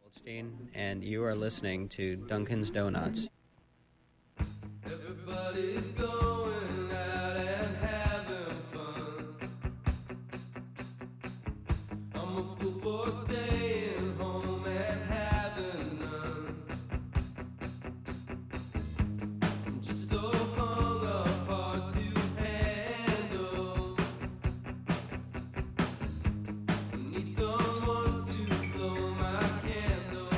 Goldstein, and you are listening to Dunkin's Donuts. Everybody's going out and having fun. I'm a fool for staying home and having none. I'm just so hung up, hard to handle. I need someone to blow my candle.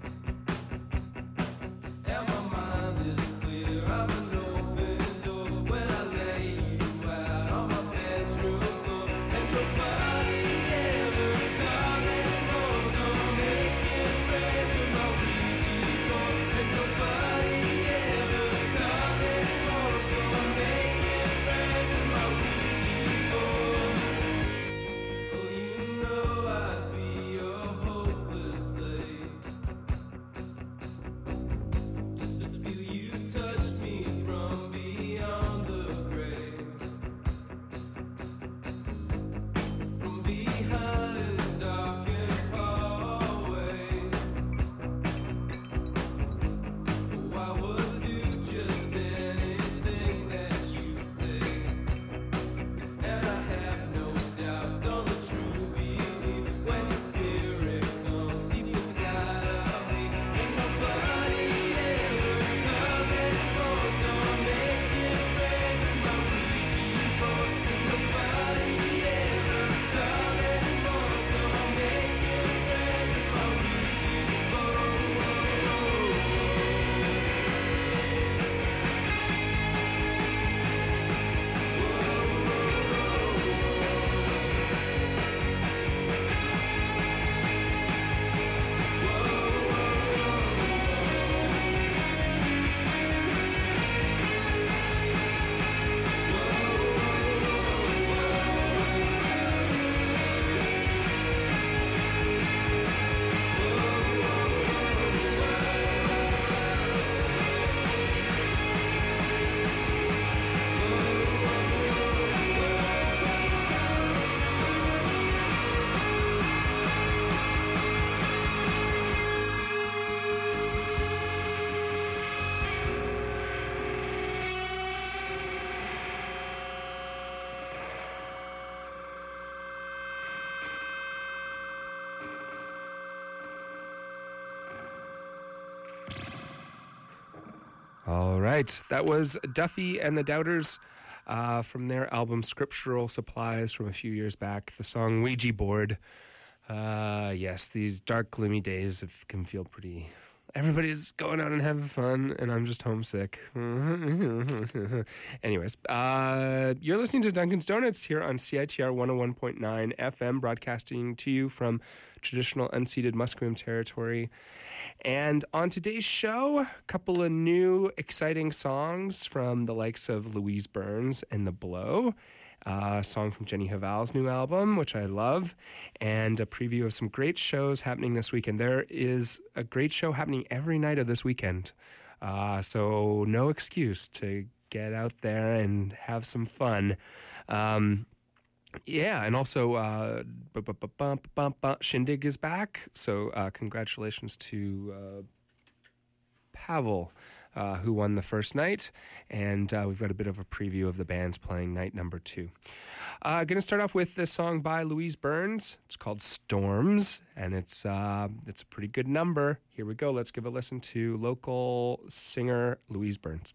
And my mind is clear, I'm an open door when I lay you out on my bedroom floor. And nobody ever calls anymore, so I'm making friends with my Ouija board. And nobody ever calls anymore, so I'm making friends with my Ouija board. Oh, you know I'd be your hopeless slave. Just to feel you touch me from beyond the grave. From behind in the darkened hallway. Oh, I would do just anything that you say. And I have no doubts on the true belief when your spirit comes deep inside of me. And nobody ever calls anymore, so I'm making friends with my Ouija board. And nobody ever calls anymore, so I'm making friends with my Ouija board. All right, that was Duffy and the Doubters from their album Scriptural Supplies from a few years back. The song Ouija Board. Yes, these dark, gloomy days can feel pretty... Everybody's going out and having fun, and I'm just homesick. Anyways, you're listening to Dunkin's Donuts here on CITR 101.9 FM, broadcasting to you from traditional unceded Musqueam territory. And on today's show, a couple of new exciting songs from the likes of Louise Burns and The Blow. A song from Jenny Haval's new album, which I love, and a preview of some great shows happening this weekend. There is a great show happening every night of this weekend, so no excuse to get out there and have some fun. Yeah, and also Shindig is back, so congratulations to Pavel, who won the first night, and we've got a bit of a preview of the bands playing night number 2. Going to start off with this song by Louise Burns. It's called Storms, and it's a pretty good number. Here we go. Let's give a listen to local singer Louise Burns.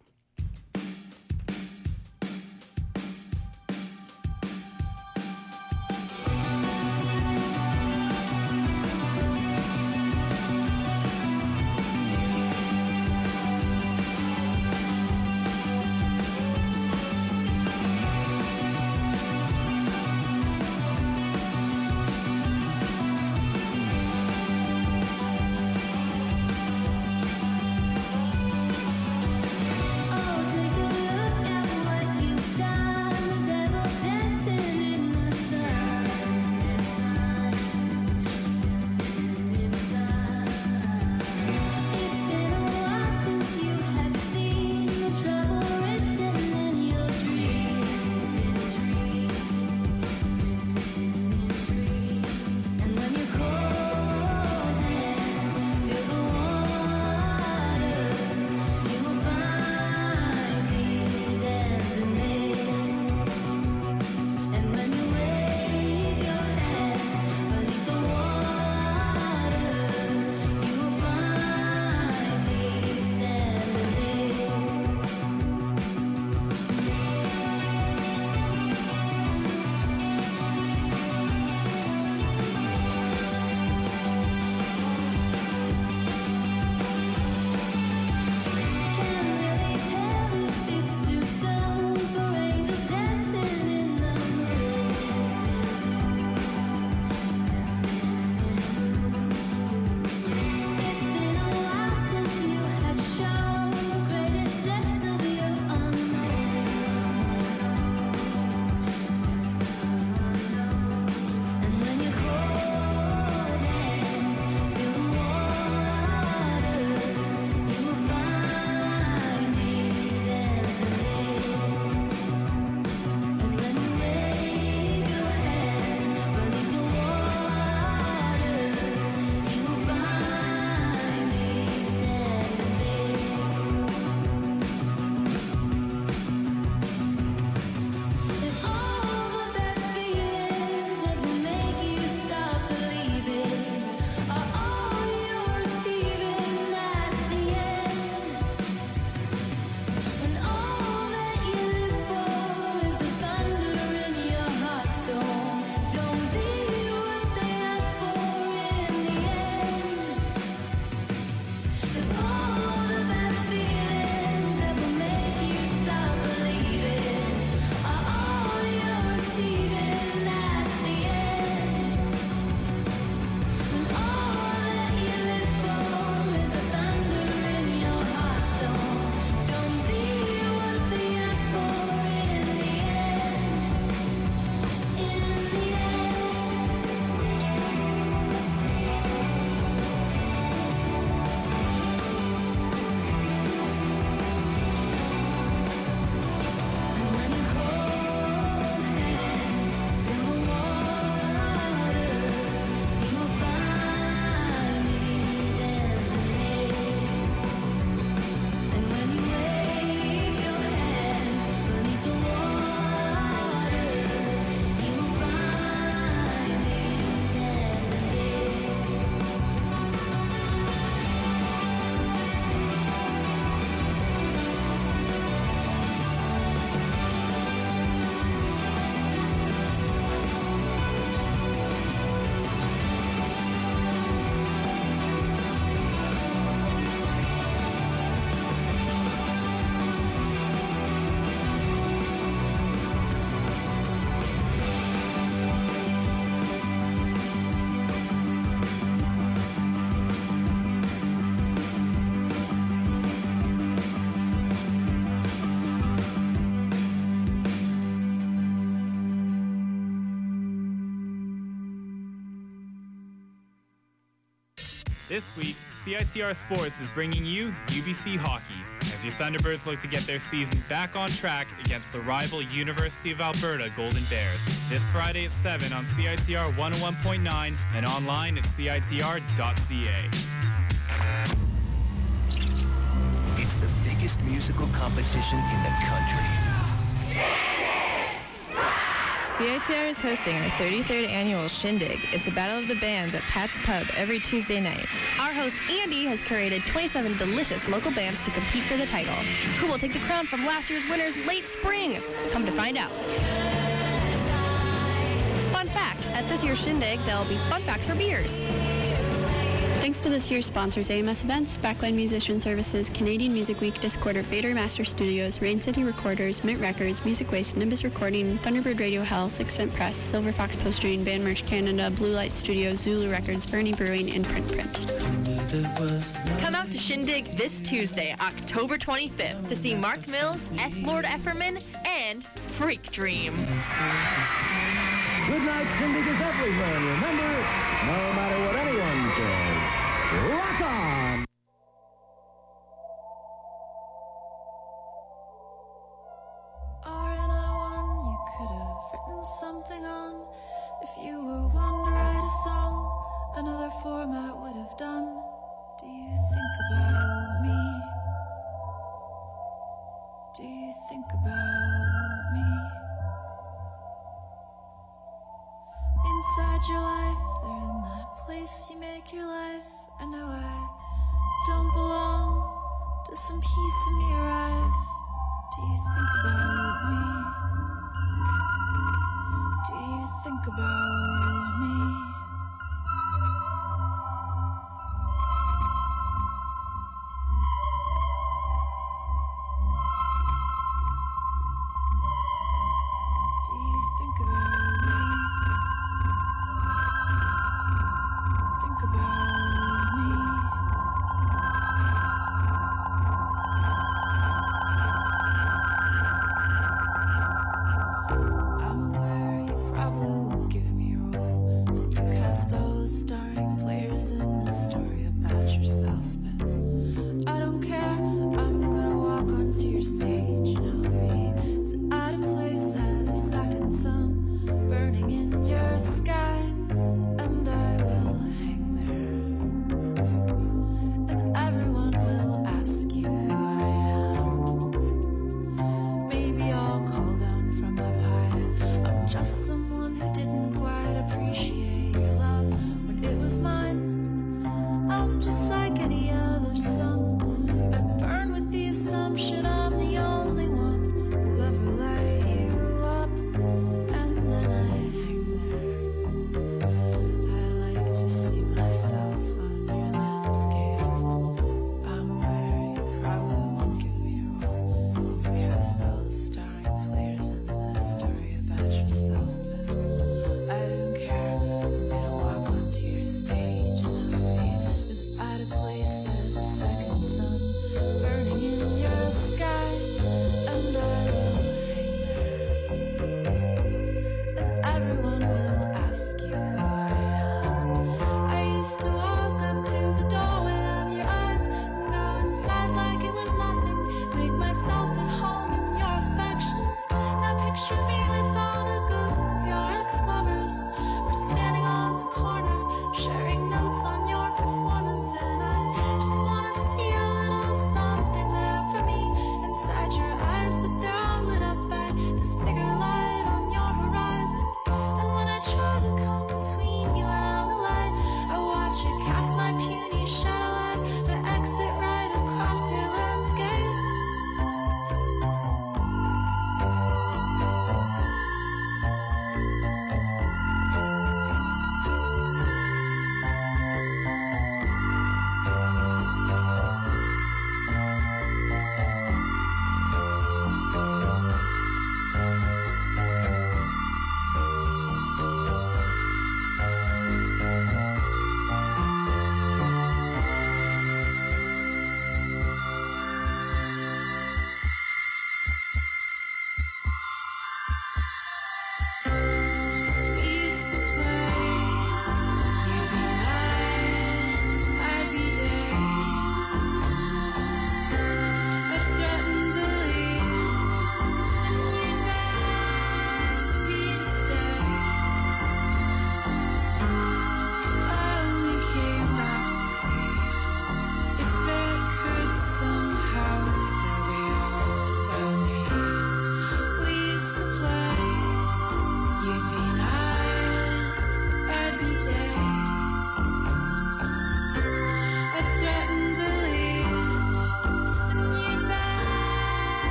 Storms This week, CITR Sports is bringing you UBC Hockey as your Thunderbirds look to get their season back on track against the rival University of Alberta Golden Bears. This Friday at 7 on CITR 101.9 and online at citr.ca. It's the biggest musical competition in the country. CITR is hosting our 33rd annual Shindig. It's a battle of the bands at Pat's Pub every Tuesday night. Our host, Andy, has curated 27 delicious local bands to compete for the title. Who will take the crown from last year's winners, Late Spring? Come to find out. Fun fact, at this year's Shindig, there'll be fun facts for beers. Thanks to this year's sponsors, AMS Events, Backline Musician Services, Canadian Music Week, Discorder, Vader Master Studios, Rain City Recorders, Mint Records, Music Waste, Nimbus Recording, Thunderbird Radio Hell, Six Cent Press, Silver Fox Postering, Band Merch Canada, Blue Light Studios, Zulu Records, Bernie Brewing, and Print. Come out to Shindig this Tuesday, October 25th, to see Mark Mills, S. Lord Efferman, and Freak Dream. Good night, Shindig is everywhere. Remember, no matter what anyone says, rock on! RNI1, you could have written something on. If you were one to write a song, another format would have done. Do you think about me? Do you think about me? Inside your life, they're in that place you make your life. I know I don't belong. Does some piece of me arrive? Do you think about me? Do you think about me? Do you think about me? Think about me. I'm aware you probably won't give me a role. You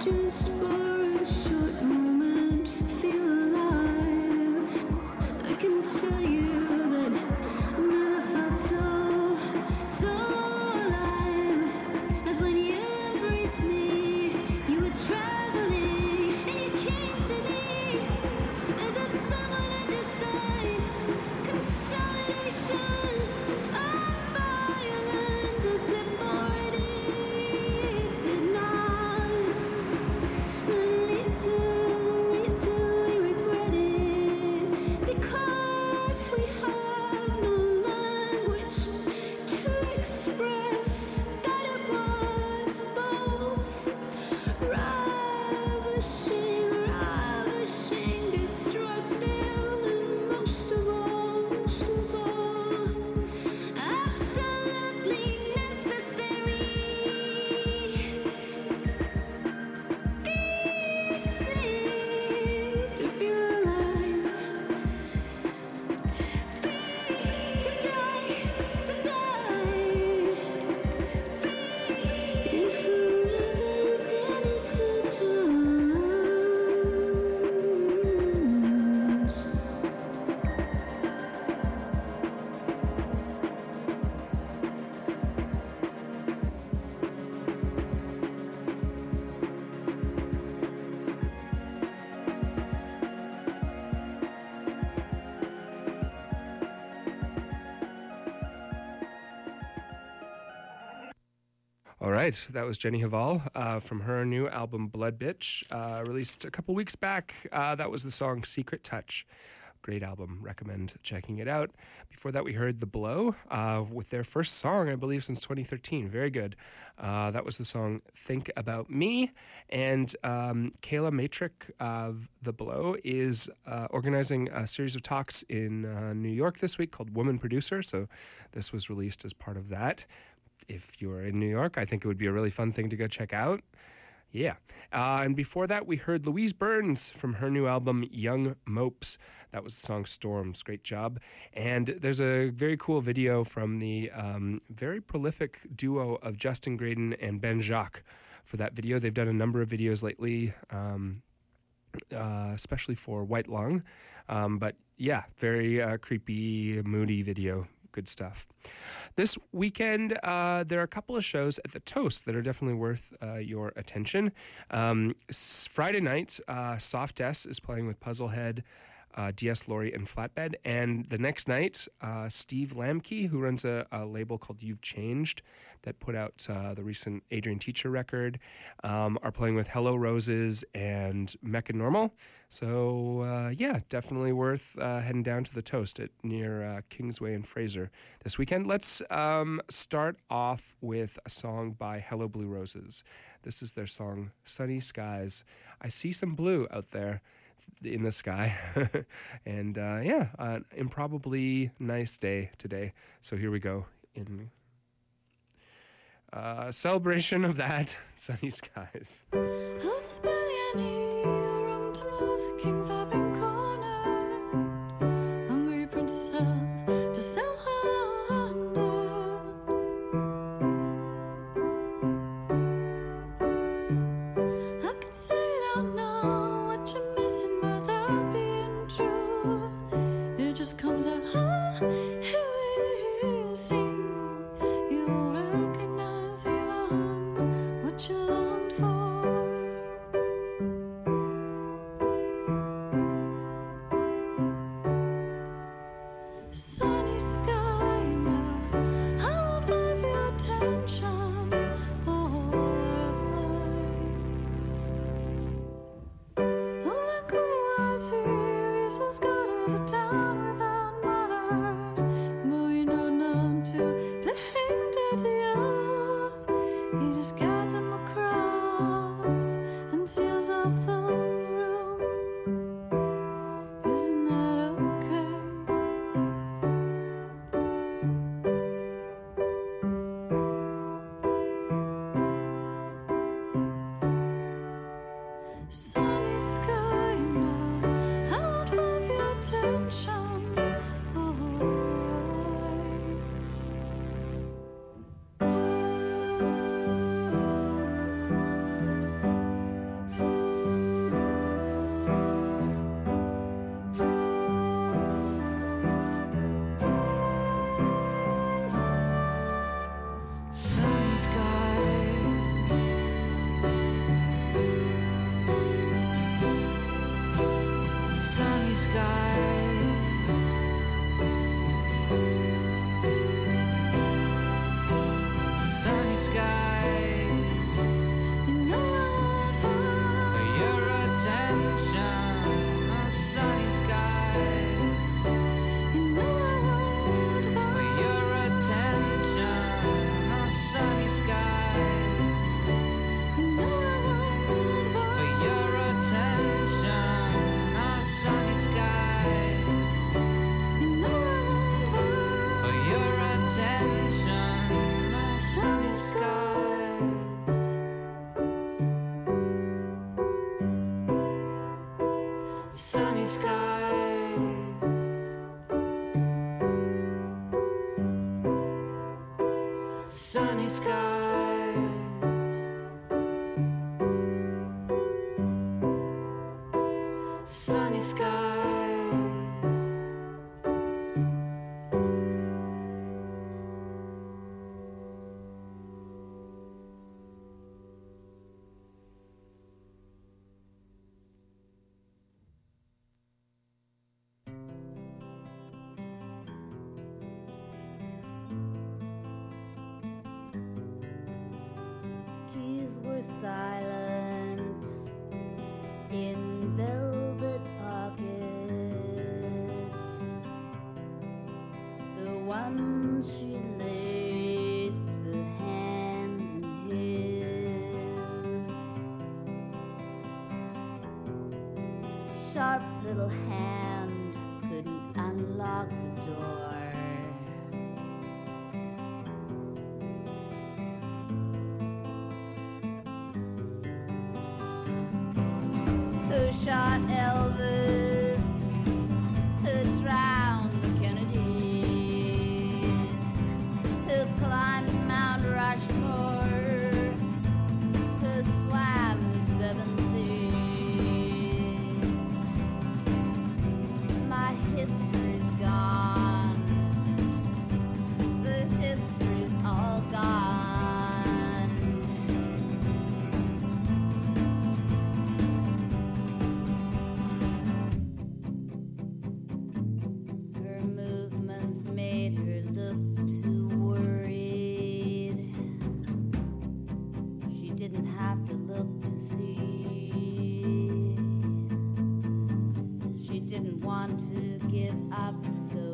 just for a short moment feel alive. I can tell you that I never felt so alive as when you embraced me. You were traveling and you came to me as if someone had just died. Consolidation of violence as if already did not lead to we regret it because we have no language to express that it was both ravishing, destructive, and most of all, absolutely necessary. These things to feel alive, to die, and who lives innocent arms. All right, that was Jenny Haval from her new album Blood Bitch, released a couple weeks back. That was the song Secret Touch. Great album, recommend checking it out. Before that, we heard The Blow with their first song, I believe, since 2013. Very good. That was the song Think About Me. And Kayla Matrick of The Blow is organizing a series of talks in New York this week called Woman Producer. So this was released as part of that. If you're in New York, I think it would be a really fun thing to go check out. Yeah. And before that, we heard Louise Burns from her new album, Young Mopes. That was the song Storms. Great job. And there's a very cool video from the very prolific duo of Justin Graydon and Ben Jacques for that video. They've done a number of videos lately, especially for White Lung. But yeah, very creepy, moody video. Good stuff. This weekend, there are a couple of shows at the Toast that are definitely worth your attention. Friday night, Soft S is playing with Puzzlehead, DS Lori, and Flatbed. And the next night, Steve Lamke, who runs a label called You've Changed, that put out the recent Adrian Teacher record, are playing with Hello Roses and Mecca Normal. So, yeah, definitely worth heading down to the Toast near Kingsway and Fraser this weekend. Let's start off with a song by Hello Blue Roses. This is their song, Sunny Skies. I see some blue out there in the sky. And, yeah, an improbably nice day today. So here we go in celebration of that, Sunny Skies. Who's barely any room to move? The kings have been cornered. Hungry princes have to sell undead. I can say I don't know what you're missing without being true. It just comes out, here we sing. You won't recognize even what you longed for. Sunny sky now, I won't fight for your attention or advice. Oh, and cool wives here, he's so scarred as a town without mothers. But we know none to blame dead to you. He just guides him across and seals off the room. Isn't that okay? Sunny sky now, I won't fight for your attention or sunny skies. Keys were silent in velvet pockets. The one she laced her hand in his. Sharp little hand couldn't unlock the door. Who shot Elvis? Who drowned the Kennedys? Who climbed Mount Rushmore? Who swam the seven seas? My history's gone. The history's all gone. Her movements made her look too worried. She didn't have to look to see. She didn't want to give up so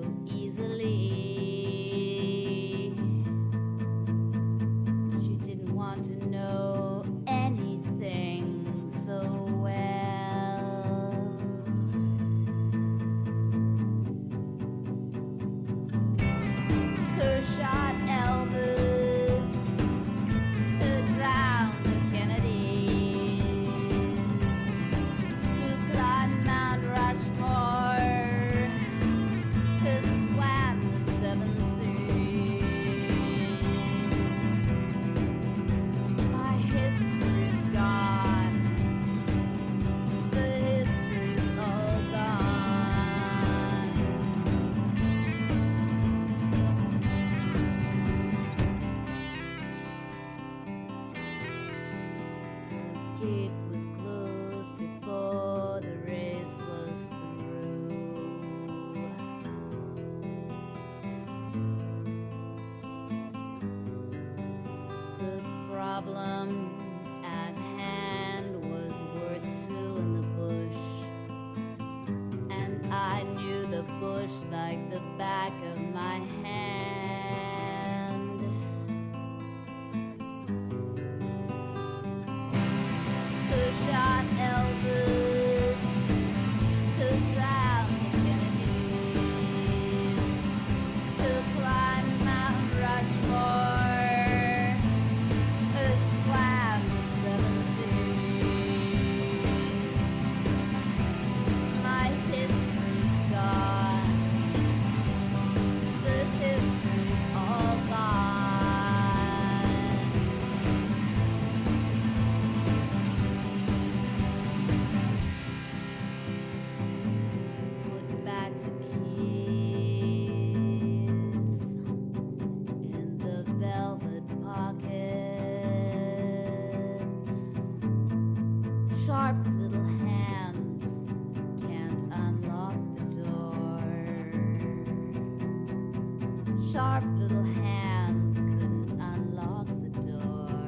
easily. She didn't want to know anything so well. Who shot Elvis? Who drowned the Kennedys? Who climbed Mount Rushmore? Who swam the seven seas? My history's gone. The history's all gone. The gate was closed before the race was through. The problem at hand was worth two in the bush, and I knew the bush like the back of my hand. Who shot Elvis? Who drowned the Kennedys? Who climbed Mount Rushmore? Who swam the seven seas? My history's gone. The history's all gone. Put back the keys in the velvet pocket. Sharp little hands can't unlock the door. Sharp little hands couldn't unlock the door.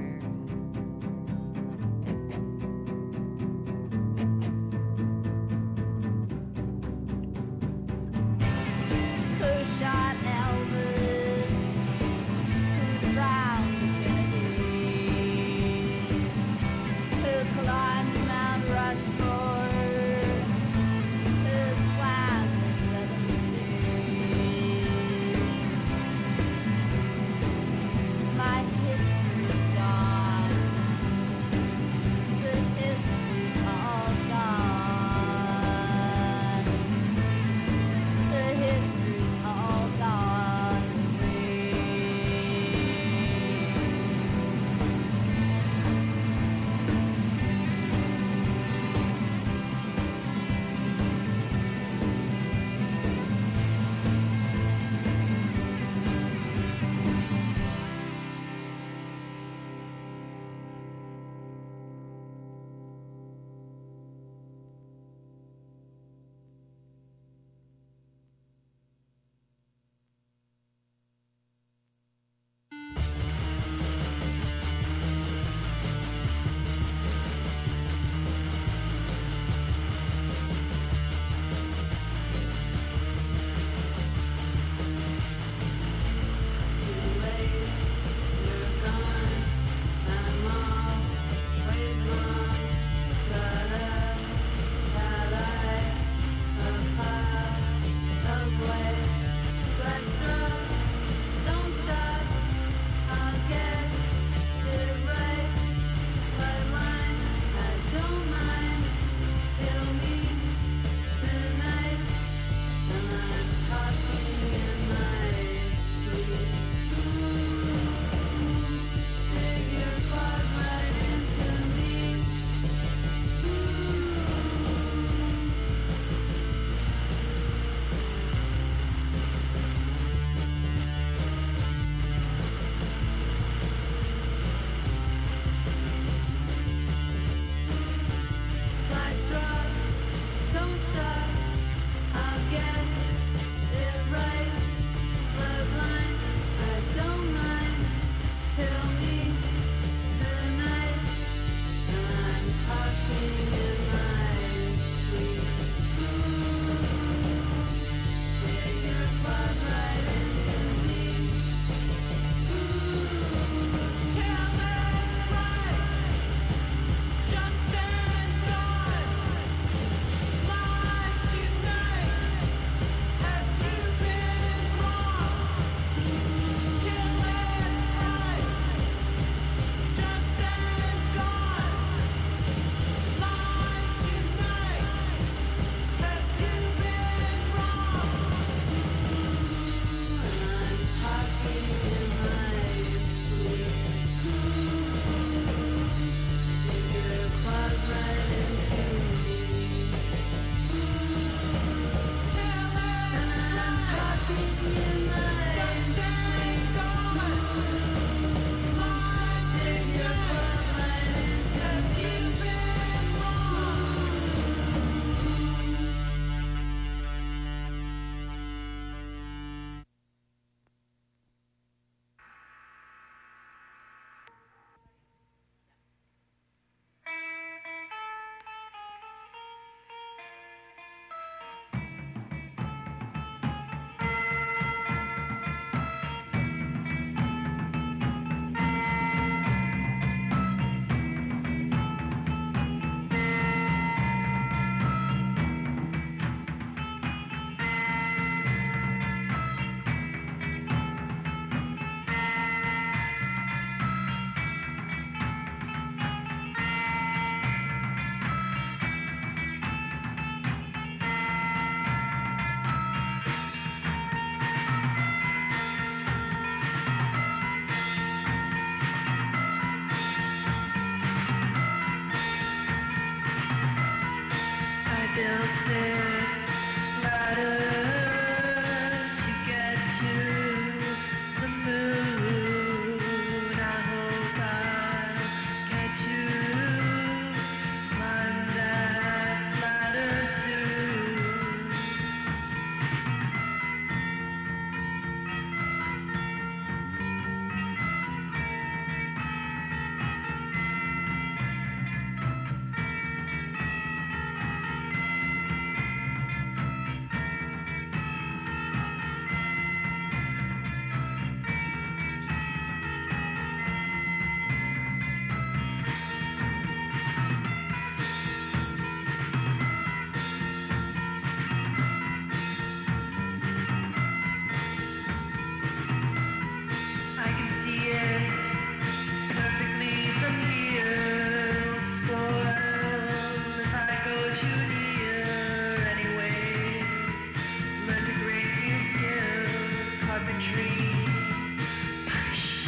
Who shot Elvis? Who drowned the Kennedys? Who climbed Mount Rushmore? built this ladder to get to the moon. I hope I'll get to climb that ladder soon. I can see it perfectly from here. Will spoil if I go too near. Anyways, learned a great new skill, carpentry. Punish it.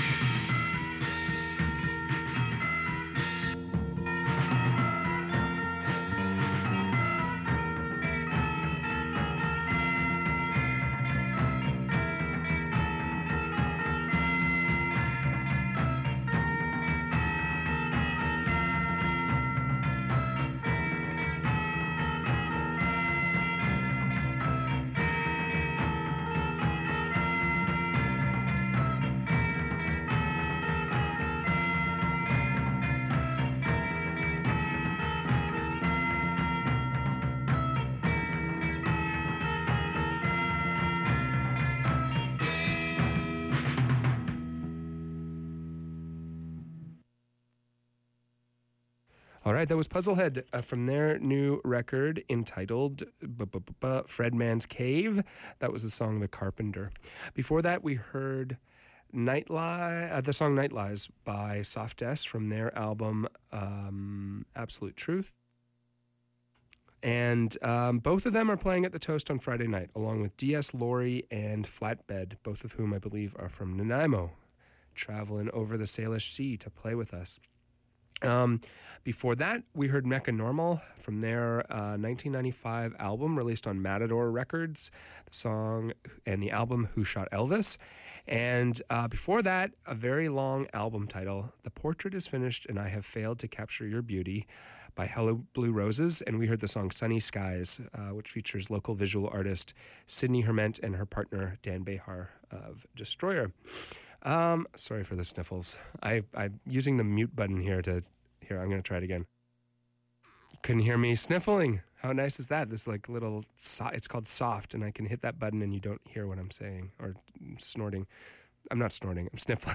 All right, that was Puzzlehead from their new record entitled Fred Man's Cave. That was the song The Carpenter. Before that, we heard the song Night Lies by Soft S from their album Absolute Truth. And both of them are playing at the Toast on Friday night, along with D.S. Laurie and Flatbed, both of whom I believe are from Nanaimo, traveling over the Salish Sea to play with us. Before that, we heard Mecca Normal from their 1995 album released on Matador Records, the song and the album Who Shot Elvis. And before that, a very long album title, The Portrait is Finished and I Have Failed to Capture Your Beauty by Hello Blue Roses. And we heard the song Sunny Skies, which features local visual artist Sydney Herment and her partner Dan Behar of Destroyer. Sorry for the sniffles. I'm using the mute button here I'm going to try it again. You couldn't hear me sniffling. How nice is that? This like little, it's called soft, and I can hit that button and you don't hear what I'm saying or snorting. I'm not snorting. I'm sniffling.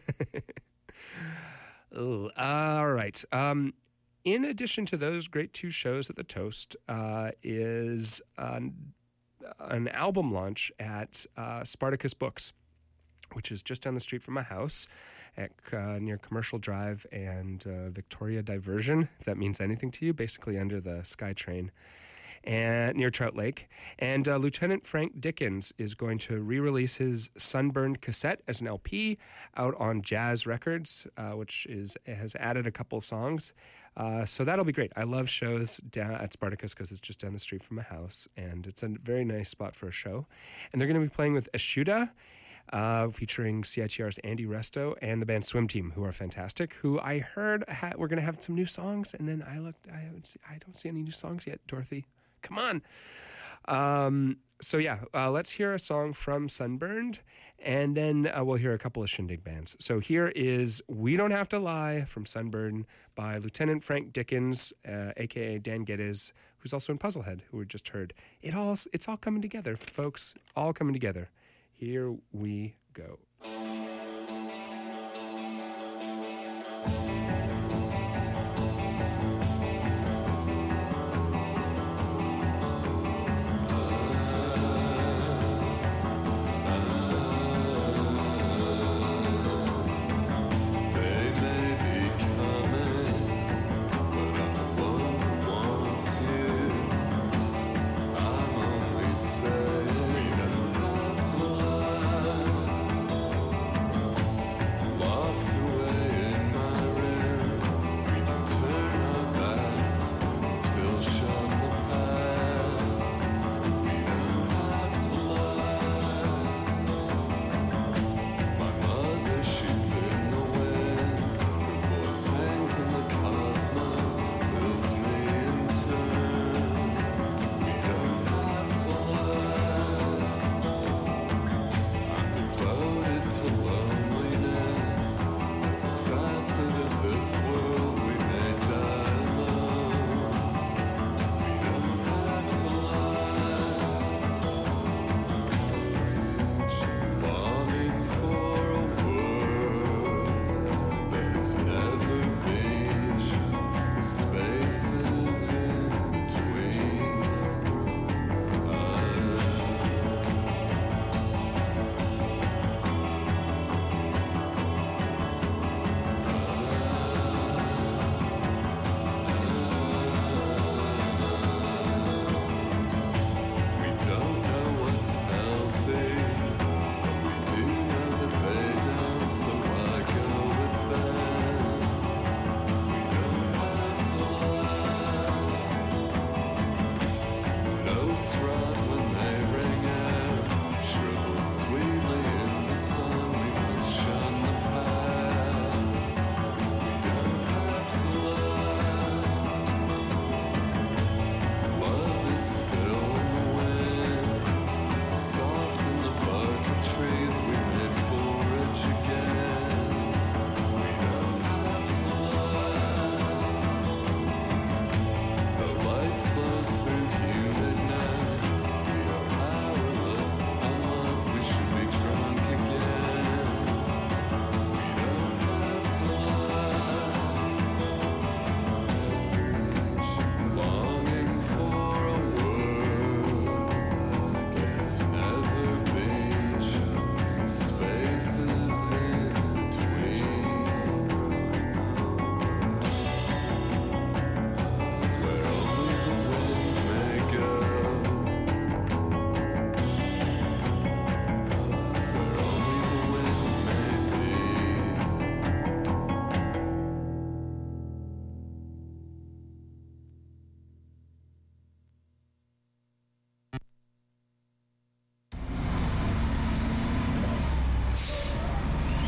Ooh, all right. In addition to those great two shows at the Toast is an album launch at Spartacus Books, which is just down the street from my house at near Commercial Drive and Victoria Diversion, if that means anything to you, basically under the SkyTrain, and near Trout Lake. And Lieutenant Frank Dickens is going to re-release his Sunburned cassette as an LP out on Jazz Records, which has added a couple songs. So that'll be great. I love shows down at Spartacus because it's just down the street from my house, and it's a very nice spot for a show. And they're going to be playing with Eshuda, featuring CITR's Andy Resto and the band Swim Team, who are fantastic, who I heard we're going to have some new songs, and then I don't see any new songs yet, Dorothy. Come on. So yeah, let's hear a song from Sunburned, and then we'll hear a couple of Shindig bands. So here is We Don't Have to Lie from Sunburned by Lieutenant Frank Dickens, a.k.a. Dan Geddes, who's also in Puzzlehead, who we just heard. It's all coming together, folks, all coming together. Here we go. I'm only saying, you don't have to lie.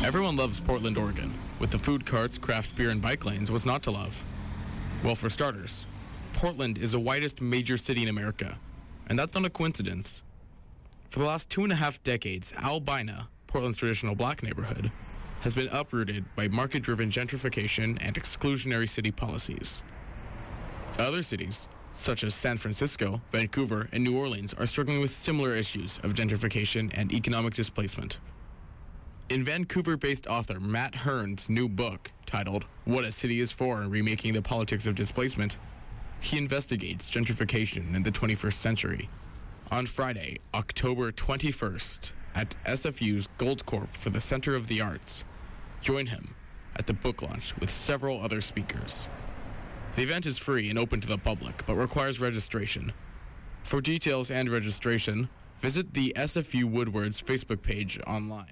Everyone loves Portland, Oregon. With the food carts, craft beer, and bike lanes, what's not to love? Well, for starters, Portland is the whitest major city in America, and that's not a coincidence. For the last 2.5 decades, Albina, Portland's traditional black neighborhood, has been uprooted by market-driven gentrification and exclusionary city policies. Other cities, such as San Francisco, Vancouver, and New Orleans, are struggling with similar issues of gentrification and economic displacement. In Vancouver-based author Matt Hearn's new book, titled What a City is For and Remaking the Politics of Displacement, he investigates gentrification in the 21st century. On Friday, October 21st, at SFU's Goldcorp for the Center of the Arts, join him at the book launch with several other speakers. The event is free and open to the public, but requires registration. For details and registration, visit the SFU Woodward's Facebook page online.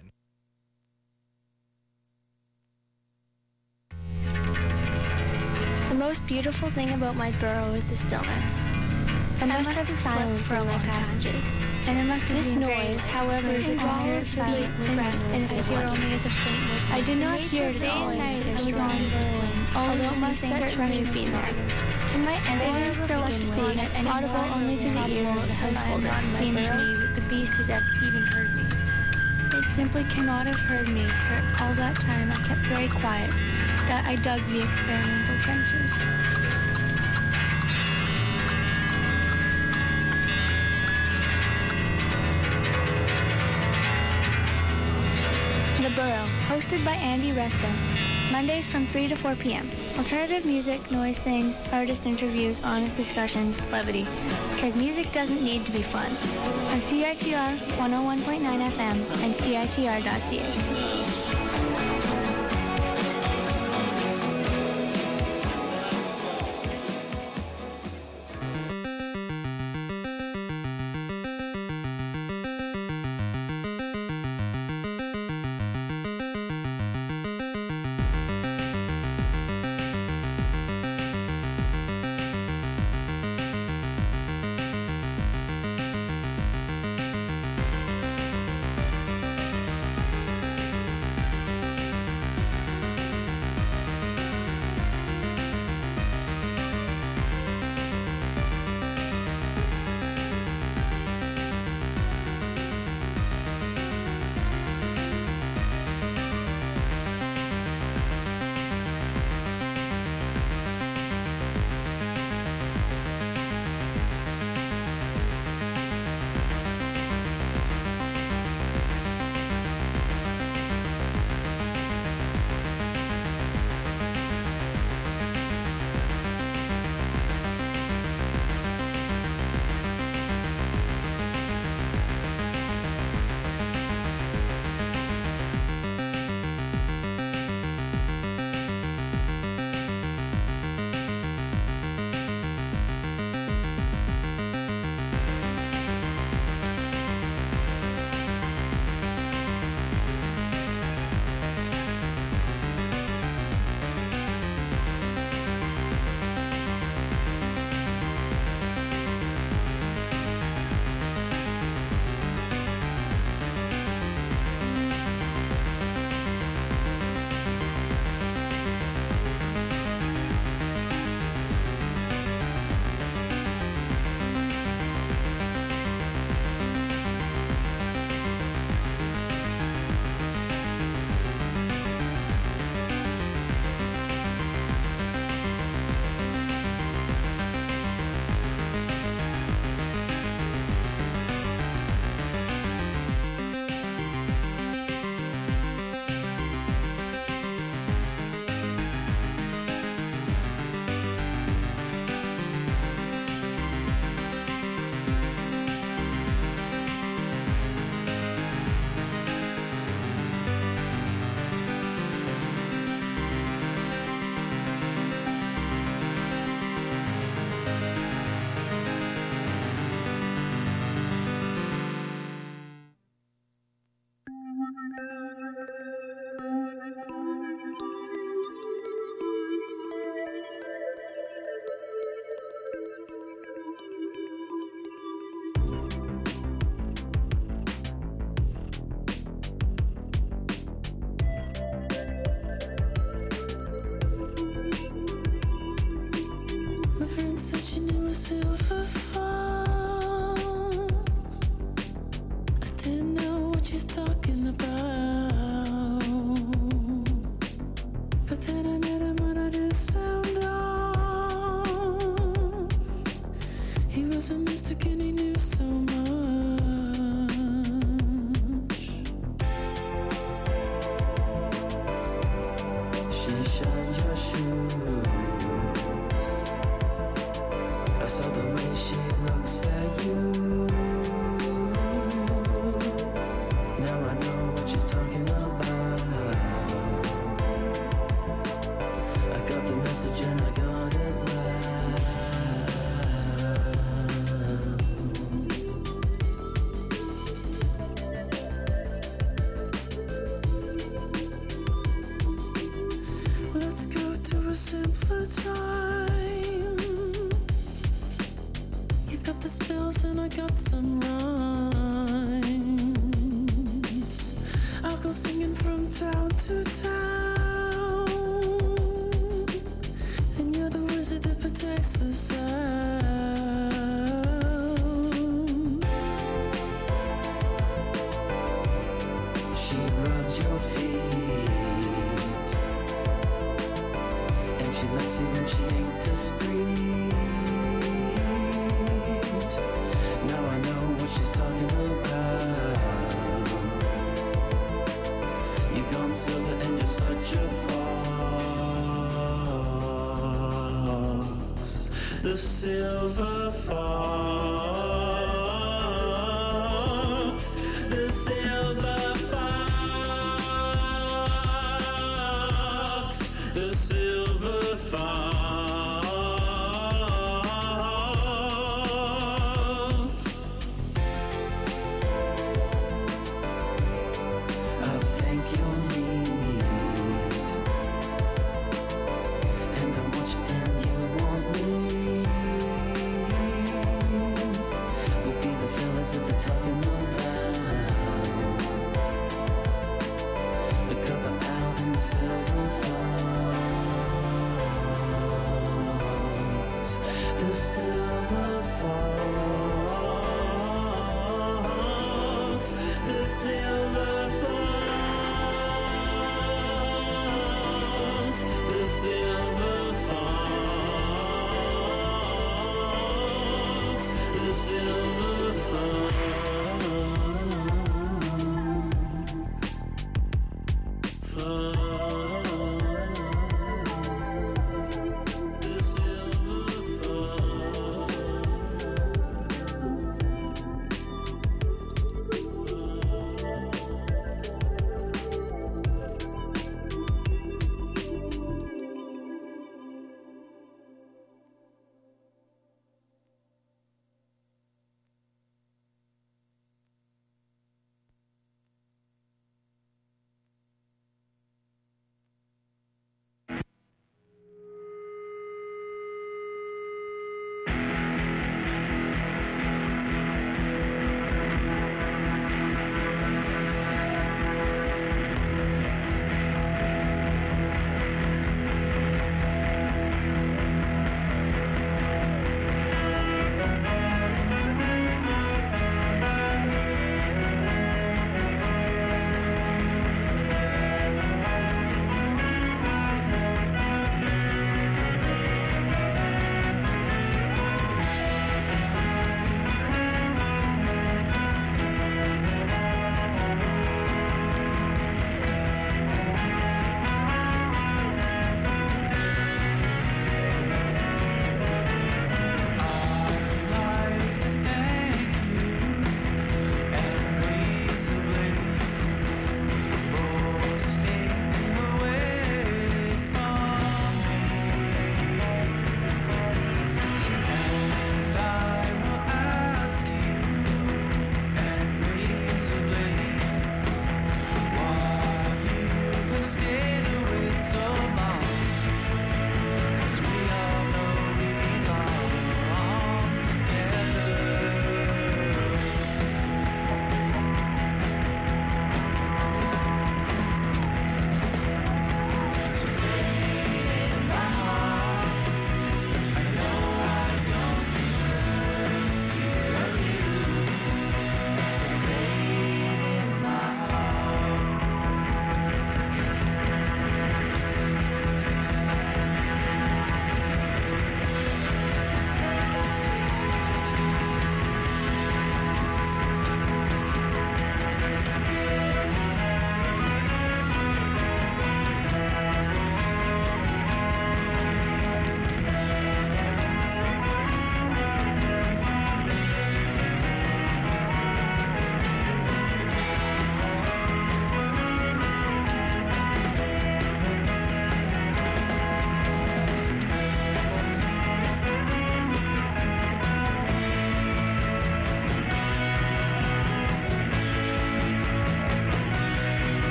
The most beautiful thing about my burrow is the stillness. I must have silence for all my passages. And it must have this noise, however, is a drawl of silence and I hear only as a faint whistle. I did not hear it at all. I was on burrowing, although it must search for me female. Can my enemies so to speak, audible only to the ear of the householder, seem to me that the beast has even heard me. It simply cannot have heard me, for all that time I kept very quiet, that I dug the experimental trenches. The Burrow, hosted by Andy Resto. Mondays from 3 to 4 p.m. Alternative music, noise things, artist interviews, honest discussions, levity. Because music doesn't need to be fun. On CITR 101.9 FM and CITR.ca. saw the way she looks at you. Now I know what she's talking about. I got the message and I got it loud. Let's go to a simpler time. You got the spills and I got some rhymes. I'll go singing from town to town, and you're the wizard that protects the sound. She rubbed your feet, and she lets you when she ain't discreet. Now I know what she's talking about. You've gone silver and you're such a fox. The silver fox. The silver fox. The silver fox. I think you'll need, and I watch and you want me.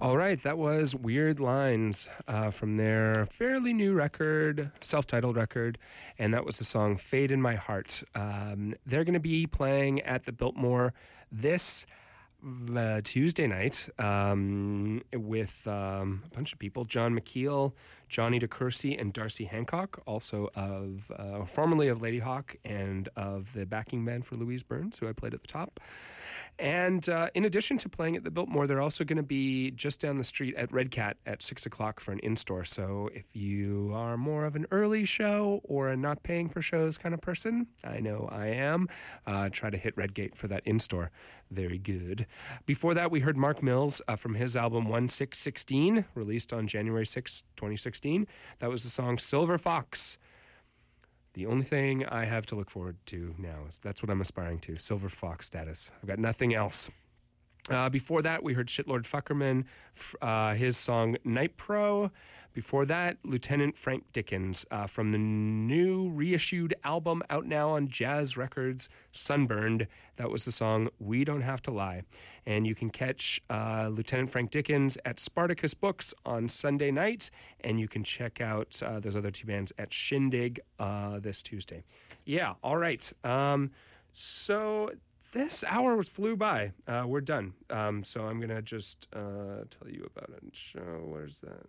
All right, that was Weird Lines from their fairly new record, self-titled record, and that was the song Fade in My Heart. They're going to be playing at the Biltmore this Tuesday night with a bunch of people, John McKeel, Johnny DeCourcy, and Darcy Hancock, also of formerly of Lady Hawk and of the backing band for Louise Burns, who I played at the top. And in addition to playing at the Biltmore, they're also going to be just down the street at Red Cat at 6 o'clock for an in-store. So if you are more of an early show or a not paying for shows kind of person, I know I am, try to hit Redgate for that in-store. Very good. Before that, we heard Mark Mills from his album 1616, released on January 6, 2016. That was the song Silver Fox. The only thing I have to look forward to now is that's what I'm aspiring to, Silver Fox status. I've got nothing else. Before that, we heard Shitlord Fuckerman, his song Night Pro. Before that, Lieutenant Frank Dickens from the new reissued album out now on Jazz Records, Sunburned. That was the song We Don't Have to Lie. And you can catch Lieutenant Frank Dickens at Spartacus Books on Sunday night, and you can check out those other two bands at Shindig this Tuesday. Yeah, all right. So this hour flew by. We're done. So I'm going to just tell you about it. Where's that?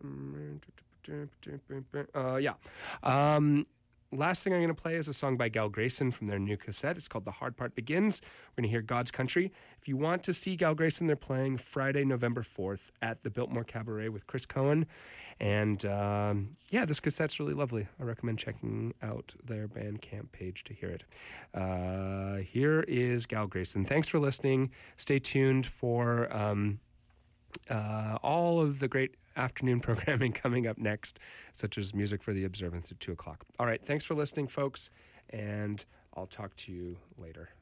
Last thing I'm going to play is a song by Gal Grayson from their new cassette. It's called The Hard Part Begins. We're going to hear God's Country. If you want to see Gal Grayson, they're playing Friday, November 4th at the Biltmore Cabaret with Chris Cohen. And this cassette's really lovely. I recommend checking out their Bandcamp page to hear it. Here is Gal Grayson. Thanks for listening. Stay tuned for all of the great afternoon programming coming up next, such as Music for the Observance at 2 o'clock. All right, thanks for listening, folks, and I'll talk to you later.